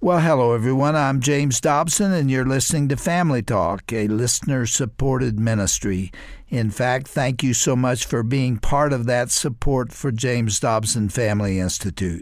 Well, hello, everyone. I'm James Dobson, and you're listening to Family Talk, a listener-supported ministry. In fact, thank you so much for being part of that support for James Dobson Family Institute.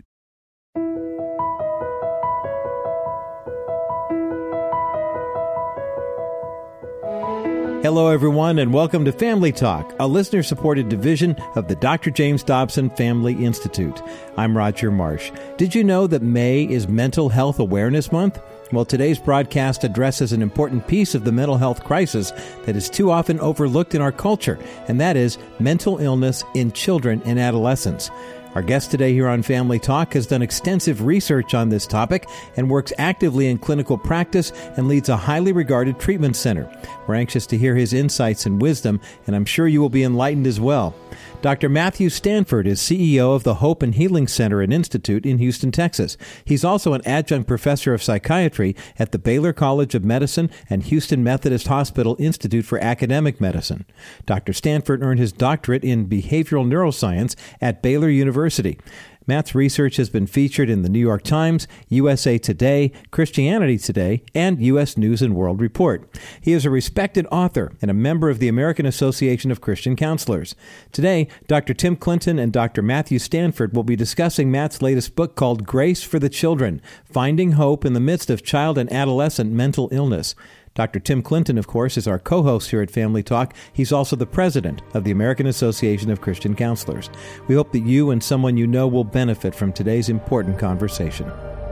Hello, everyone, and welcome to Family Talk, a listener-supported division of the Dr. James Dobson Family Institute. I'm Roger Marsh. Did you know that May is Mental Health Awareness Month? Well, today's broadcast addresses an important piece of the mental health crisis that is too often overlooked in our culture, and that is mental illness in children and adolescents. Our guest today here on Family Talk has done extensive research on this topic and works actively in clinical practice and leads a highly regarded treatment center. We're anxious to hear his insights and wisdom, and I'm sure you will be enlightened as well. Dr. Matthew Stanford is CEO of the Hope and Healing Center and Institute in Houston, Texas. He's also an adjunct professor of psychiatry at the Baylor College of Medicine and Houston Methodist Hospital Institute for Academic Medicine. Dr. Stanford earned his doctorate in behavioral neuroscience at Baylor University. Matt's research has been featured in the New York Times, USA Today, Christianity Today, and U.S. News and World Report. He is a respected author and a member of the American Association of Christian Counselors. Today, Dr. Tim Clinton and Dr. Matthew Stanford will be discussing Matt's latest book called Grace for the Children, Finding Hope in the Midst of Child and Adolescent Mental Illness. Dr. Tim Clinton, of course, is our co-host here at Family Talk. He's also the president of the American Association of Christian Counselors. We hope that you and someone you know will benefit from today's important conversation.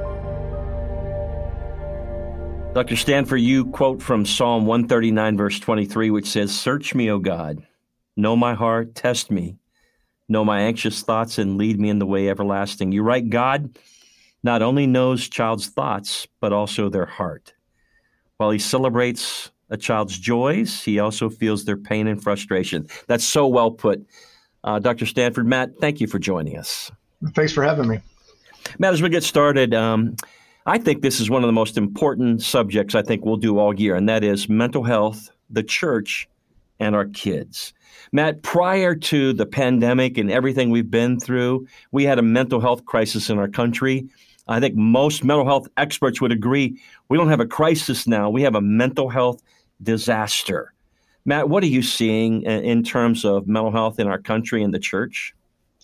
Dr. Stanford, you quote from Psalm 139, verse 23, which says, "Search me, O God, know my heart, test me, know my anxious thoughts, and lead me in the way everlasting." You write, God not only knows child's thoughts, but also their heart. While he celebrates a child's joys, he also feels their pain and frustration. That's so well put. Dr. Stanford, Matt, thank you for joining us. Thanks for having me. Matt, as we get started, I think this is one of the most important subjects I think we'll do all year, and that is mental health, the church, and our kids. Matt, prior to the pandemic and everything we've been through, we had a mental health crisis in our country. I think most mental health experts would agree we don't have a crisis now. We have a mental health disaster. Matt, what are you seeing in terms of mental health in our country and the church?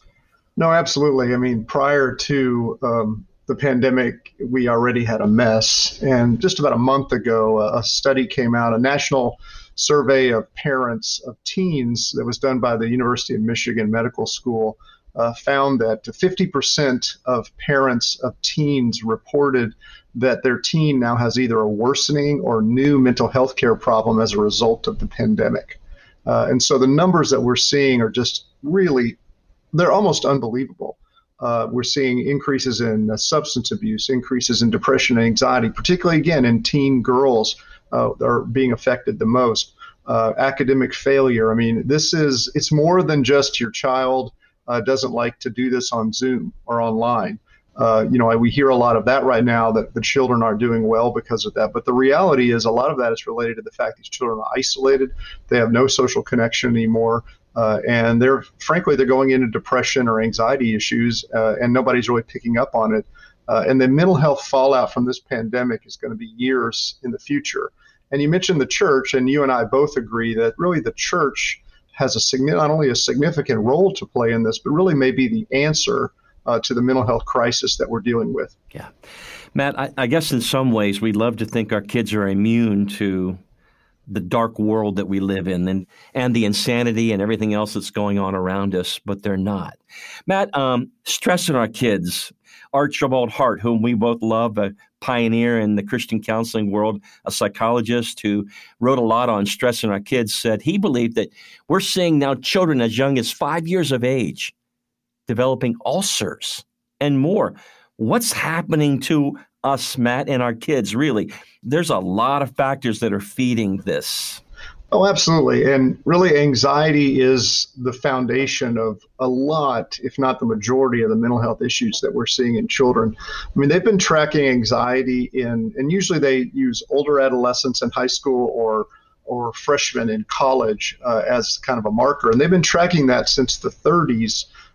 No, absolutely. I mean, prior to the pandemic, we already had a mess. And just about a month ago, a study came out, a national survey of parents of teens that was done by the University of Michigan Medical School found that 50% of parents of teens reported that their teen now has either a worsening or new mental health care problem as a result of the pandemic. And so the numbers that we're seeing are just really, they're almost unbelievable. We're seeing increases in substance abuse, increases in depression and anxiety, particularly, again, in teen girls are being affected the most. Academic failure. I mean, it's more than just your child doesn't like to do this on Zoom or online. We hear a lot of that right now, that the children aren't doing well because of that. But the reality is a lot of that is related to the fact these children are isolated. They have no social connection anymore. And they're going into depression or anxiety issues, and nobody's really picking up on it. And the mental health fallout from this pandemic is going to be years in the future. And you mentioned the church, and you and I both agree that really the church has not only a significant role to play in this, but really may be the answer to the mental health crisis that we're dealing with. Yeah. Matt, I guess in some ways we'd love to think our kids are immune to the dark world that we live in and the insanity and everything else that's going on around us, but they're not. Matt, stress in our kids. Archibald Hart, whom we both love, a pioneer in the Christian counseling world, a psychologist who wrote a lot on stress in our kids, said he believed that we're seeing now children as young as 5 years of age developing ulcers and more. What's happening to us, Matt, and our kids, really? There's a lot of factors that are feeding this. Oh, absolutely. And really, anxiety is the foundation of a lot, if not the majority, of the mental health issues that we're seeing in children. I mean, they've been tracking anxiety and usually they use older adolescents in high school or freshmen in college as kind of a marker. And they've been tracking that since the 30s.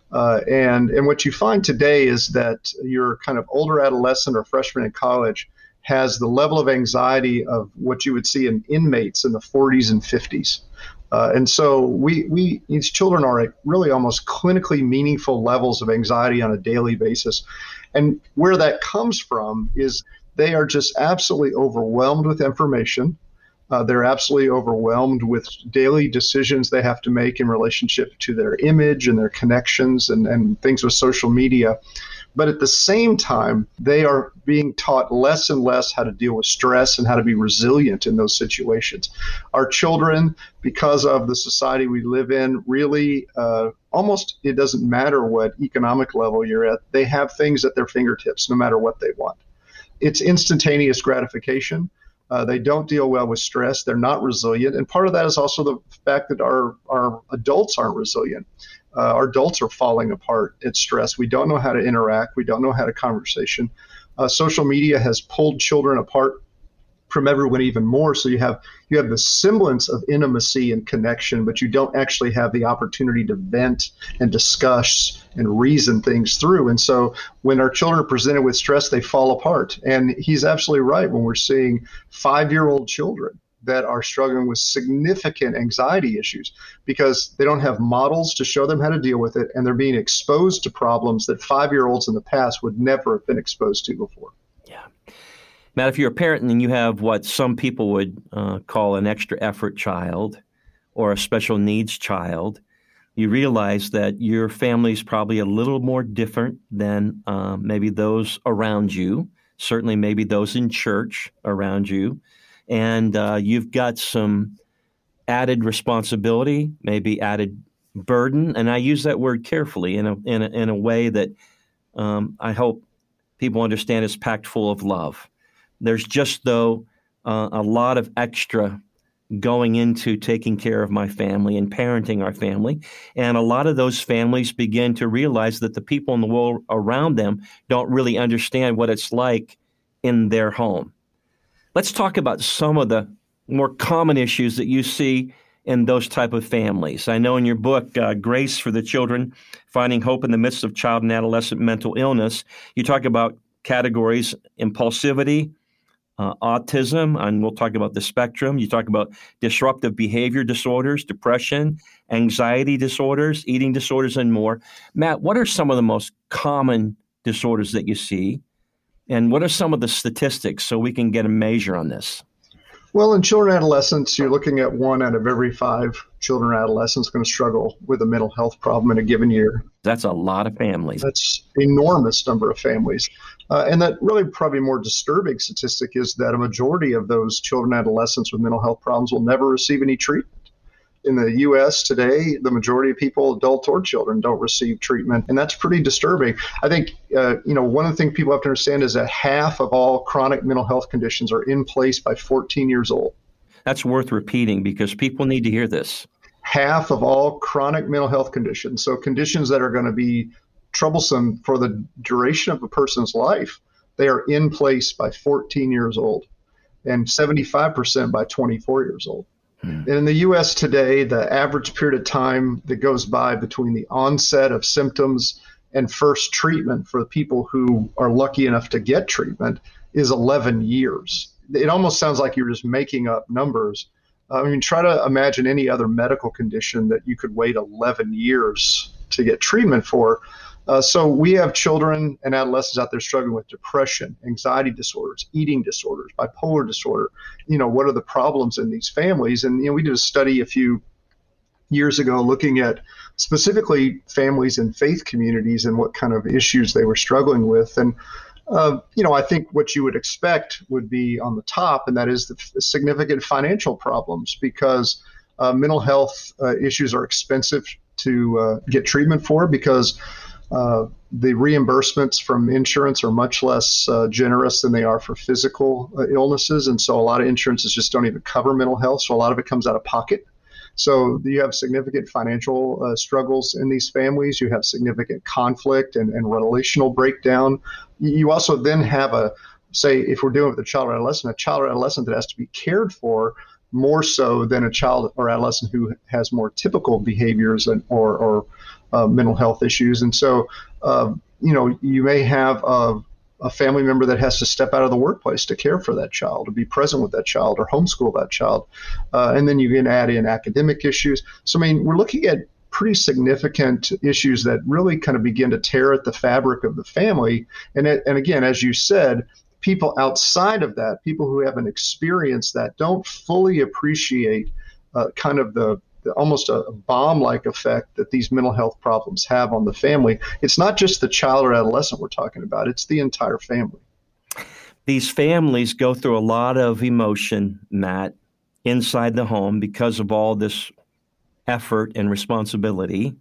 And what you find today is that your kind of older adolescent or freshman in college has the level of anxiety of what you would see in inmates in the 40s and 50s. And so these children are at really almost clinically meaningful levels of anxiety on a daily basis. And where that comes from is they are just absolutely overwhelmed with information. They're absolutely overwhelmed with daily decisions they have to make in relationship to their image and their connections and things with social media. But at the same time, they are being taught less and less how to deal with stress and how to be resilient in those situations. Our children, because of the society we live in, really almost it doesn't matter what economic level you're at, they have things at their fingertips no matter what they want. It's instantaneous gratification. They don't deal well with stress. They're not resilient. And part of that is also the fact that our adults aren't resilient. Our adults are falling apart at stress. We don't know how to interact. We don't know how to conversation. Social media has pulled children apart from everyone even more. So you have the semblance of intimacy and connection, but you don't actually have the opportunity to vent and discuss and reason things through. And so when our children are presented with stress, they fall apart. And he's absolutely right when we're seeing 5-year-old children that are struggling with significant anxiety issues because they don't have models to show them how to deal with it, and they're being exposed to problems that 5-year-olds in the past would never have been exposed to before. Yeah. Matt, if you're a parent and you have what some people would call an extra effort child or a special needs child, you realize that your family is probably a little more different than maybe those around you, certainly maybe those in church around you. And you've got some added responsibility, maybe added burden, and I use that word carefully in a way that I hope people understand is packed full of love. There's just, though, a lot of extra going into taking care of my family and parenting our family, and a lot of those families begin to realize that the people in the world around them don't really understand what it's like in their home. Let's talk about some of the more common issues that you see in those type of families. I know in your book, Grace for the Children, Finding Hope in the Midst of Child and Adolescent Mental Illness, you talk about categories: impulsivity, autism, and we'll talk about the spectrum. You talk about disruptive behavior disorders, depression, anxiety disorders, eating disorders, and more. Matt, what are some of the most common disorders that you see? And what are some of the statistics so we can get a measure on this? Well, in children and adolescents, you're looking at 1 out of every 5 children or adolescents going to struggle with a mental health problem in a given year. That's a lot of families. That's an enormous number of families. And that really probably more disturbing statistic is that a majority of those children and adolescents with mental health problems will never receive any treatment. In the U.S. today, the majority of people, adults or children, don't receive treatment, and that's pretty disturbing. I think, one of the things people have to understand is that half of all chronic mental health conditions are in place by 14 years old. That's worth repeating because people need to hear this. Half of all chronic mental health conditions, so conditions that are going to be troublesome for the duration of a person's life, they are in place by 14 years old, and 75% by 24 years old. And in the U.S. today, the average period of time that goes by between the onset of symptoms and first treatment for the people who are lucky enough to get treatment is 11 years. It almost sounds like you're just making up numbers. I mean, try to imagine any other medical condition that you could wait 11 years to get treatment for. So we have children and adolescents out there struggling with depression, anxiety disorders, eating disorders, bipolar disorder. What are the problems in these families? And, we did a study a few years ago looking at specifically families in faith communities and what kind of issues they were struggling with. And, I think what you would expect would be on the top, and that is the significant financial problems because mental health issues are expensive to get treatment for because the reimbursements from insurance are much less generous than they are for physical illnesses. And so a lot of insurances just don't even cover mental health. So a lot of it comes out of pocket. So you have significant financial struggles in these families. You have significant conflict and relational breakdown. You also then have if we're dealing with a child or adolescent that has to be cared for more so than a child or adolescent who has more typical behaviors or mental health issues. And so, you may have a family member that has to step out of the workplace to care for that child, to be present with that child, or homeschool that child. And then you can add in academic issues. So, we're looking at pretty significant issues that really kind of begin to tear at the fabric of the family. And again, as you said, people outside of that, people who haven't experienced that, don't fully appreciate kind of the almost a bomb-like effect that these mental health problems have on the family. It's not just the child or adolescent we're talking about, it's the entire family. These families go through a lot of emotion, Matt, inside the home because of all this effort and responsibility.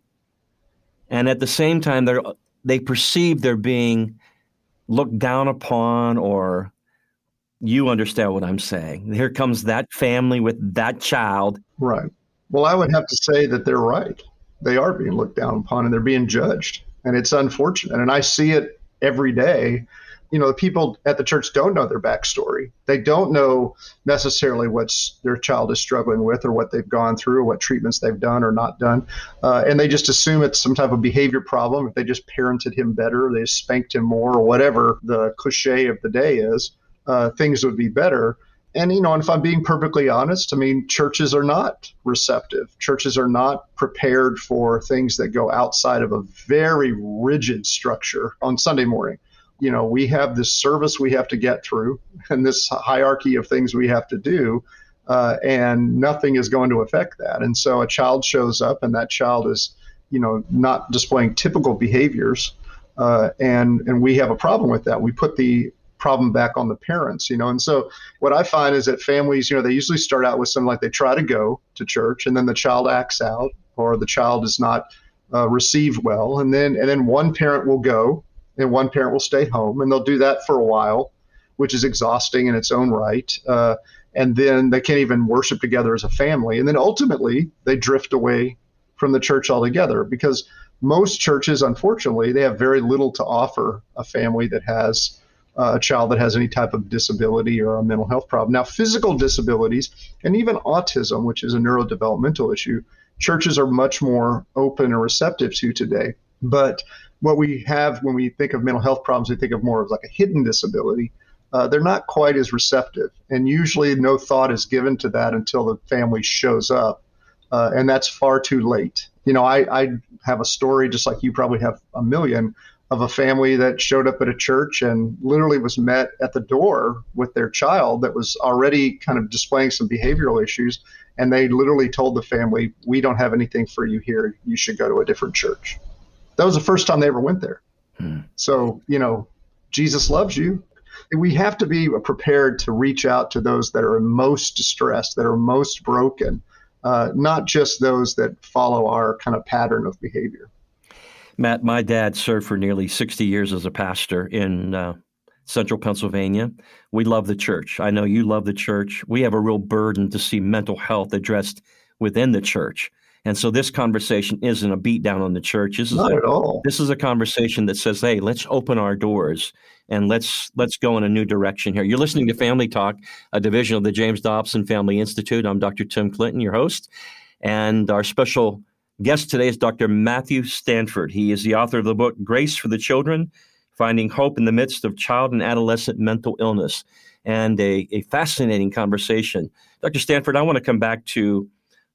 And at the same time, they perceive they're being looked down upon, or you understand what I'm saying. Here comes that family with that child. Right. Well, I would have to say that they're right. They are being looked down upon and they're being judged. And it's unfortunate. And I see it every day. The people at the church don't know their backstory. They don't know necessarily what their child is struggling with or what they've gone through or what treatments they've done or not done. And they just assume it's some type of behavior problem. If they just parented him better, they just spanked him more, or whatever the cliche of the day is, things would be better. And, and if I'm being perfectly honest, churches are not receptive. Churches are not prepared for things that go outside of a very rigid structure on Sunday morning. We have this service we have to get through and this hierarchy of things we have to do, and nothing is going to affect that. And so a child shows up and that child is, not displaying typical behaviors, and we have a problem with that. We put the problem back on the parents, and so what I find is that families, they usually start out with something like they try to go to church and then the child acts out or the child is not received well. And then one parent will go and one parent will stay home, and they'll do that for a while, which is exhausting in its own right. And then they can't even worship together as a family. And then ultimately they drift away from the church altogether, because most churches, unfortunately, they have very little to offer a family that has a child that has any type of disability or a mental health problem. Now, physical disabilities and even autism, which is a neurodevelopmental issue, churches are much more open and receptive to today. But what we have when we think of mental health problems, we think of more of like a hidden disability. They're not quite as receptive. And usually no thought is given to that until the family shows up. And that's far too late. I have a story, just like you probably have a million, of a family that showed up at a church and literally was met at the door with their child that was already kind of displaying some behavioral issues. And they literally told the family, "We don't have anything for you here. You should go to a different church." That was the first time they ever went there. So, Jesus loves you. We have to be prepared to reach out to those that are most distressed, that are most broken, not just those that follow our kind of pattern of behavior. Matt, my dad served for nearly 60 years as a pastor in central Pennsylvania. We love the church. I know you love the church. We have a real burden to see mental health addressed within the church. And so this conversation isn't a beat down on the church. Not at all. This is a conversation that says, hey, let's open our doors and let's go in a new direction here. You're listening to Family Talk, a division of the James Dobson Family Institute. I'm Dr. Tim Clinton, your host. And our special guest today is Dr. Matthew Stanford. He is the author of the book, Grace for the Children, Finding Hope in the Midst of Child and Adolescent Mental Illness, and a fascinating conversation. Dr. Stanford, I want to come back to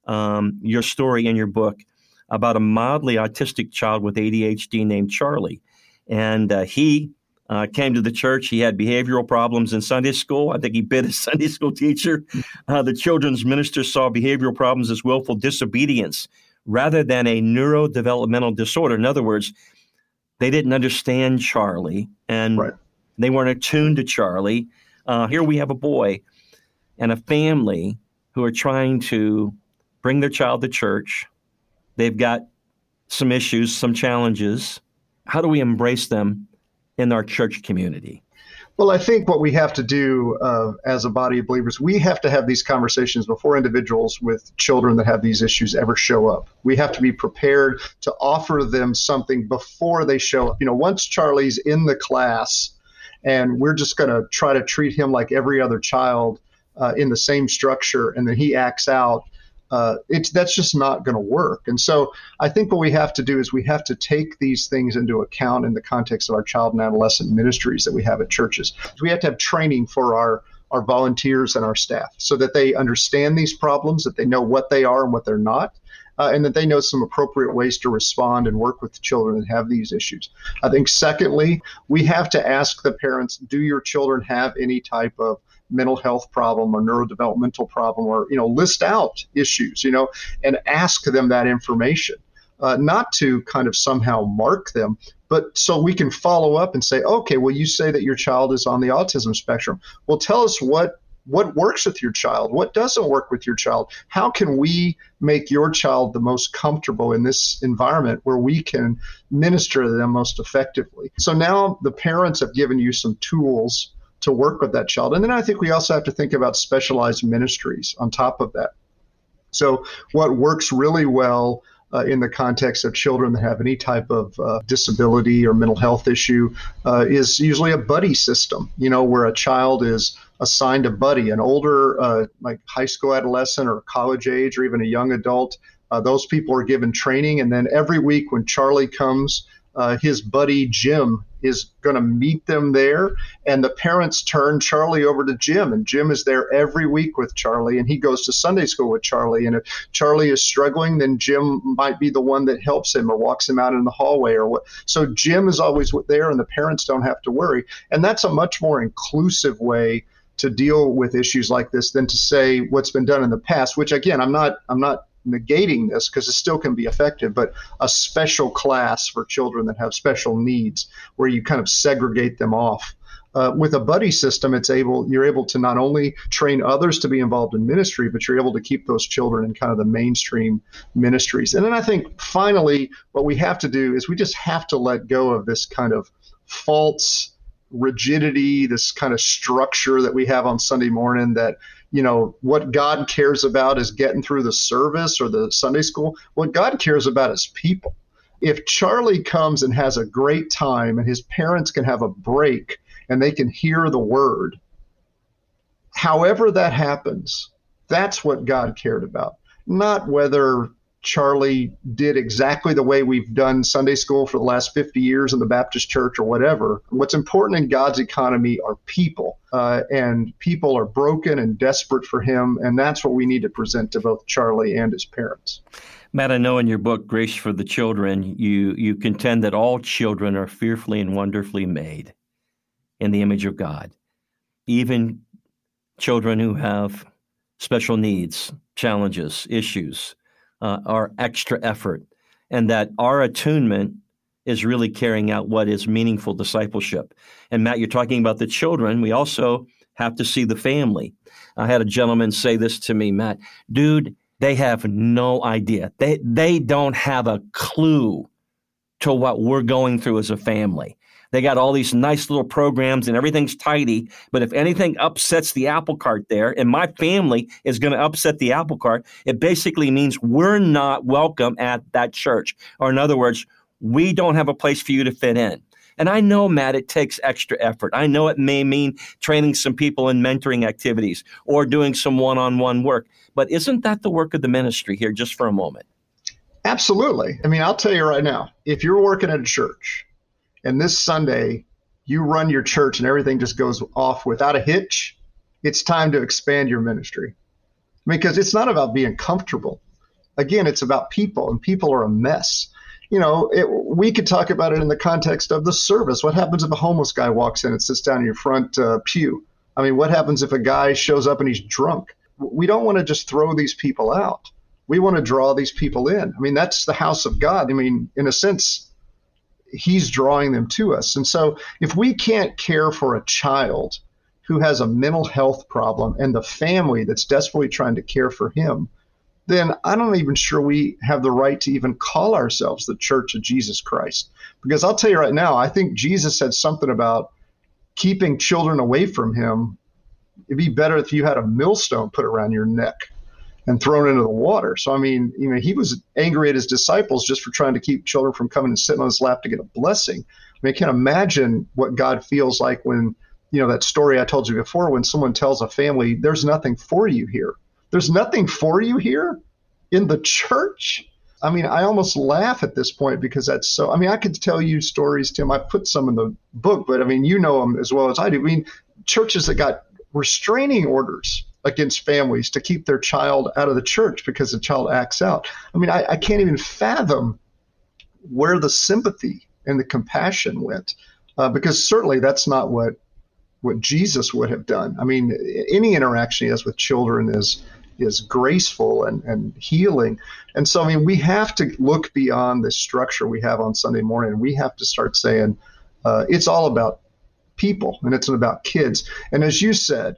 your story in your book about a mildly autistic child with ADHD named Charlie. And he came to the church. He had behavioral problems in Sunday school. I think he bit his Sunday school teacher. The children's minister saw behavioral problems as willful disobedience rather than a neurodevelopmental disorder. In other words, they didn't understand Charlie, and they weren't attuned to Charlie. Here we have a boy and a family who are trying to bring their child to church. They've got some issues, some challenges. How do we embrace them in our church community? Well, I think what we have to do as a body of believers, we have to have these conversations before individuals with children that have these issues ever show up. We have to be prepared to offer them something before they show up. Once Charlie's in the class and we're just going to try to treat him like every other child, in the same structure and then he acts out, that's just not going to work. And so I think what we have to do is we have to take these things into account in the context of our child and adolescent ministries that we have at churches. We have to have training for our volunteers and our staff so that they understand these problems, that they know what they are and what they're not, and that they know some appropriate ways to respond and work with the children that have these issues. I think secondly, we have to ask the parents, do your children have any type of mental health problem or neurodevelopmental problem, or, list out issues, and ask them that information, not to kind of somehow mark them, but so we can follow up and say, okay, well, you say that your child is on the autism spectrum. Well, tell us what works with your child, what doesn't work with your child. How can we make your child the most comfortable in this environment where we can minister to them most effectively? So now the parents have given you some tools to work with that child. And then I think we also have to think about specialized ministries on top of that. So what works really well in the context of children that have any type of disability or mental health issue is usually a buddy system, where a child is assigned a buddy, an older, like high school adolescent or college age or even a young adult. Those people are given training. And then every week when Charlie comes, his buddy Jim is going to meet them there, and the parents turn Charlie over to Jim, and Jim is there every week with Charlie, and he goes to Sunday school with Charlie. And if Charlie is struggling, then Jim might be the one that helps him or walks him out in the hallway or what. So Jim is always there, and the parents don't have to worry. And that's a much more inclusive way to deal with issues like this than to say what's been done in the past, which again, I'm not negating this because it still can be effective, but a special class for children that have special needs where you kind of segregate them off. With a buddy system, you're able to not only train others to be involved in ministry, but you're able to keep those children in kind of the mainstream ministries. And then I think finally, what we have to do is we just have to let go of this kind of false rigidity, this kind of structure that we have on Sunday morning that what God cares about is getting through the service or the Sunday school. What God cares about is people. If Charlie comes and has a great time and his parents can have a break and they can hear the word, however that happens, that's what God cared about. Not whether Charlie did exactly the way we've done Sunday school for the last 50 years in the Baptist church or whatever. What's important in God's economy are people, and people are broken and desperate for him, and that's what we need to present to both Charlie and his parents. Matt, I know in your book, Grace for the Children, you contend that all children are fearfully and wonderfully made in the image of God, even children who have special needs, challenges, issues, are extra effort, and that our attunement is really carrying out what is meaningful discipleship. And Matt, you're talking about the children. We also have to see the family. I had a gentleman say this to me, Matt, dude, they have no idea. They don't have a clue to what we're going through as a family. They got all these nice little programs and everything's tidy. But if anything upsets the apple cart there, and my family is going to upset the apple cart, it basically means we're not welcome at that church. Or in other words, we don't have a place for you to fit in. And I know, Matt, it takes extra effort. I know it may mean training some people in mentoring activities or doing some one-on-one work. But isn't that the work of the ministry here, just for a moment? Absolutely. I mean, I'll tell you right now, if you're working at a church and this Sunday you run your church and everything just goes off without a hitch, it's time to expand your ministry. Because it's not about being comfortable. Again, it's about people, and people are a mess. We could talk about it in the context of the service. What happens if a homeless guy walks in and sits down in your front pew? I mean, what happens if a guy shows up and he's drunk? We don't want to just throw these people out. We want to draw these people in. I mean, that's the house of God. I mean, in a sense, he's drawing them to us. And so if we can't care for a child who has a mental health problem and the family that's desperately trying to care for him, then I'm not even sure we have the right to even call ourselves the Church of Jesus Christ. Because I'll tell you right now, I think Jesus said something about keeping children away from him. It'd be better if you had a millstone put around your neck and thrown into the water. So, I mean, he was angry at his disciples just for trying to keep children from coming and sitting on his lap to get a blessing. I mean, I can't imagine what God feels like when that story I told you before, when someone tells a family, there's nothing for you here. There's nothing for you here in the church. I mean, I almost laugh at this point because that's so, I could tell you stories, Tim. I put some in the book, but you know them as well as I do. Churches that got restraining orders against families to keep their child out of the church because the child acts out. I can't even fathom where the sympathy and the compassion went, because certainly that's not what Jesus would have done. Any interaction he has with children is graceful and healing. And so, we have to look beyond the structure we have on Sunday morning. We have to start saying it's all about people, and it's about kids. And as you said,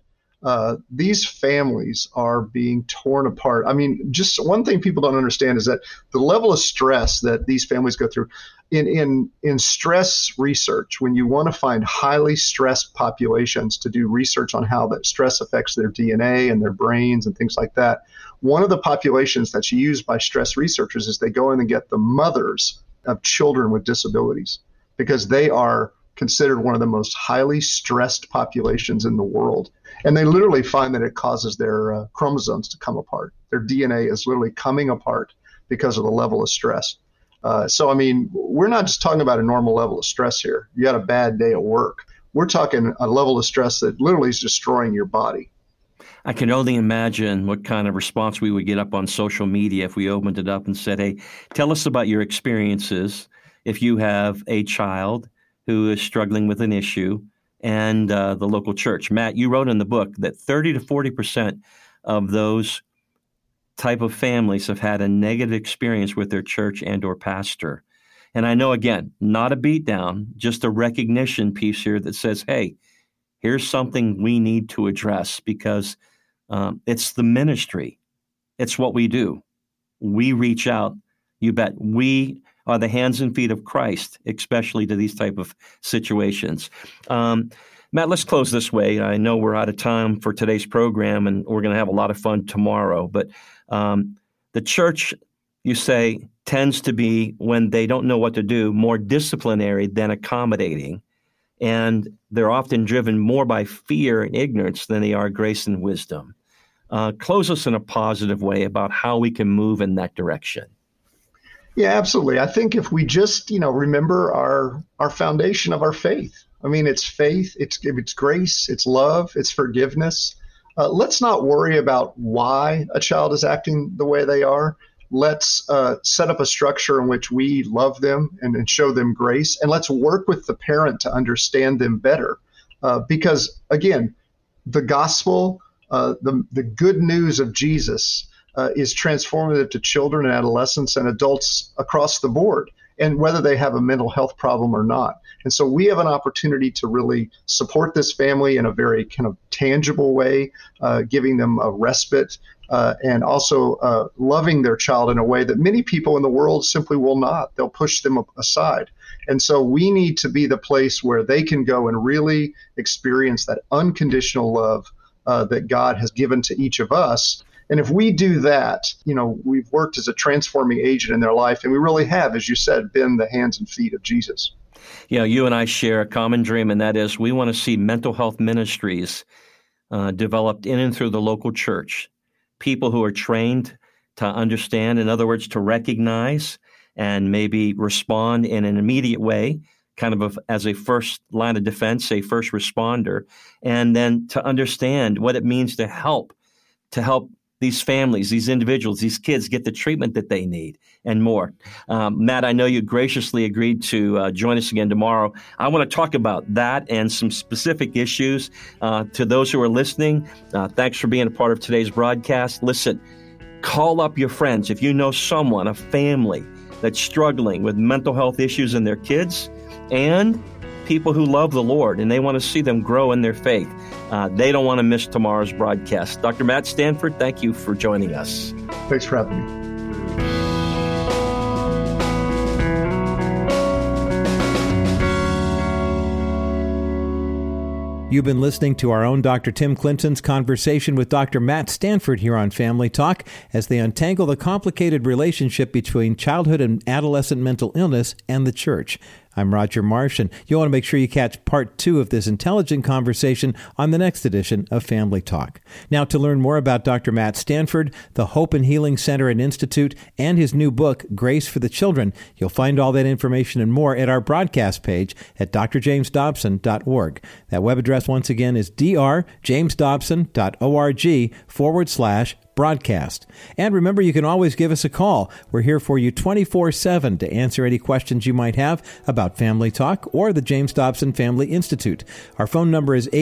these families are being torn apart. Just one thing people don't understand is that the level of stress that these families go through in stress research, when you want to find highly stressed populations to do research on how that stress affects their DNA and their brains and things like that, one of the populations that's used by stress researchers is they go in and get the mothers of children with disabilities, because they are considered one of the most highly stressed populations in the world. And they literally find that it causes their chromosomes to come apart. Their DNA is literally coming apart because of the level of stress. So, we're not just talking about a normal level of stress here. You had a bad day at work. We're talking a level of stress that literally is destroying your body. I can only imagine what kind of response we would get up on social media if we opened it up and said, hey, tell us about your experiences if you have a child who is struggling with an issue and the local church. Matt, you wrote in the book that 30 to 40% of those type of families have had a negative experience with their church and or pastor. And I know, again, not a beat down, just a recognition piece here that says, hey, here's something we need to address, because it's the ministry. It's what we do. We reach out. You bet. We are the hands and feet of Christ, especially to these type of situations. Matt, let's close this way. I know we're out of time for today's program, and we're going to have a lot of fun tomorrow. But the church, you say, tends to be, when they don't know what to do, more disciplinary than accommodating. And they're often driven more by fear and ignorance than they are grace and wisdom. Close us in a positive way about how we can move in that direction. Yeah, absolutely. I think if we just, remember our foundation of our faith. It's faith, it's grace, it's love, it's forgiveness. Let's not worry about why a child is acting the way they are. Let's set up a structure in which we love them and show them grace. And let's work with the parent to understand them better. Because, again, the gospel, the good news of Jesus is transformative to children and adolescents and adults across the board, and whether they have a mental health problem or not. And so we have an opportunity to really support this family in a very kind of tangible way, giving them a respite, and also loving their child in a way that many people in the world simply will not. They'll push them aside. And so we need to be the place where they can go and really experience that unconditional love that God has given to each of us. And if we do that, we've worked as a transforming agent in their life, and we really have, as you said, been the hands and feet of Jesus. You and I share a common dream, and that is we want to see mental health ministries developed in and through the local church. People who are trained to understand, in other words, to recognize and maybe respond in an immediate way, kind of as a first line of defense, a first responder, and then to understand what it means to help these families, these individuals, these kids get the treatment that they need and more. Matt, I know you graciously agreed to join us again tomorrow. I want to talk about that and some specific issues. To those who are listening, thanks for being a part of today's broadcast. Listen, call up your friends. If you know someone, a family that's struggling with mental health issues in their kids, and people who love the Lord and they want to see them grow in their faith, they don't want to miss tomorrow's broadcast. Dr. Matt Stanford, thank you for joining us. Thanks for having me. You've been listening to our own Dr. Tim Clinton's conversation with Dr. Matt Stanford here on Family Talk as they untangle the complicated relationship between childhood and adolescent mental illness and the church. I'm Roger Marsh, and you'll want to make sure you catch part 2 of this intelligent conversation on the next edition of Family Talk. Now, to learn more about Dr. Matt Stanford, the Hope and Healing Center and Institute, and his new book, Grace for the Children, you'll find all that information and more at our broadcast page at drjamesdobson.org. That web address, once again, is drjamesdobson.org/broadcast. And remember, you can always give us a call. We're here for you 24/7 to answer any questions you might have about Family Talk or the James Dobson Family Institute. Our phone number is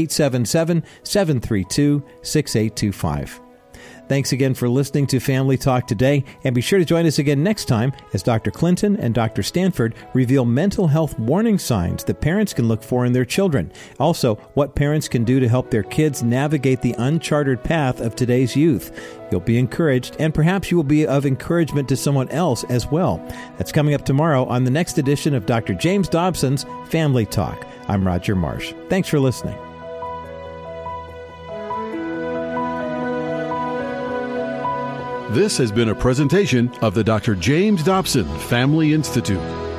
877-732-6825. Thanks again for listening to Family Talk today, and be sure to join us again next time as Dr. Clinton and Dr. Stanford reveal mental health warning signs that parents can look for in their children. Also, what parents can do to help their kids navigate the uncharted path of today's youth. You'll be encouraged, and perhaps you will be of encouragement to someone else as well. That's coming up tomorrow on the next edition of Dr. James Dobson's Family Talk. I'm Roger Marsh. Thanks for listening. This has been a presentation of the Dr. James Dobson Family Institute.